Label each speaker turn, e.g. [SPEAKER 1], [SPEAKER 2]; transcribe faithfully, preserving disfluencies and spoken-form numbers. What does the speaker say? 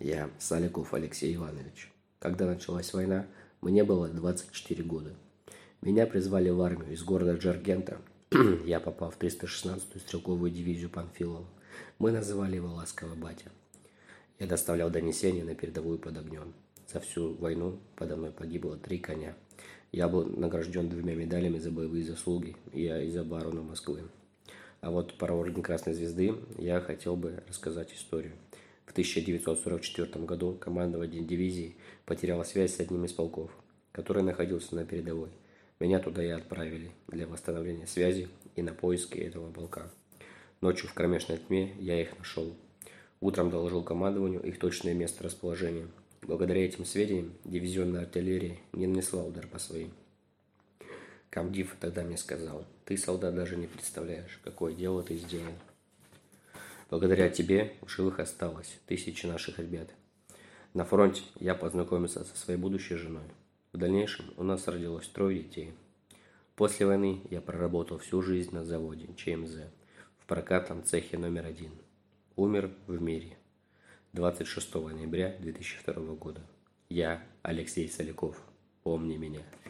[SPEAKER 1] Я Саликов Алексей Иванович. Когда началась война, мне было двадцать четыре года. Меня призвали в армию из города Джаркента. Я попал в триста шестнадцатую стрелковую дивизию Панфилова. Мы называли его ласково батя. Я доставлял донесения на передовую под огнем. За всю войну подо мной погибло три коня. Я был награжден двумя медалями за боевые заслуги и за оборону Москвы. А вот про орден Красной Звезды я хотел бы рассказать историю. В тысяча девятьсот сорок четвёртом году командование дивизии потеряло связь с одним из полков, который находился на передовой. Меня туда и отправили для восстановления связи и на поиски этого полка. Ночью в кромешной тьме я их нашел. Утром доложил командованию их точное место расположения. Благодаря этим сведениям дивизионная артиллерия не нанесла удар по своим. Комдив тогда мне сказал: ты, солдат, даже не представляешь, какое дело ты сделал. Благодаря тебе в живых осталось тысячи наших ребят. На фронте я познакомился со своей будущей женой. В дальнейшем у нас родилось трое детей. После войны я проработал всю жизнь на заводе ЧМЗ в прокатном цехе номер один. Умер в мире двадцать шестого ноября две тысячи второго года. Я Алексей Саликов. Помни меня.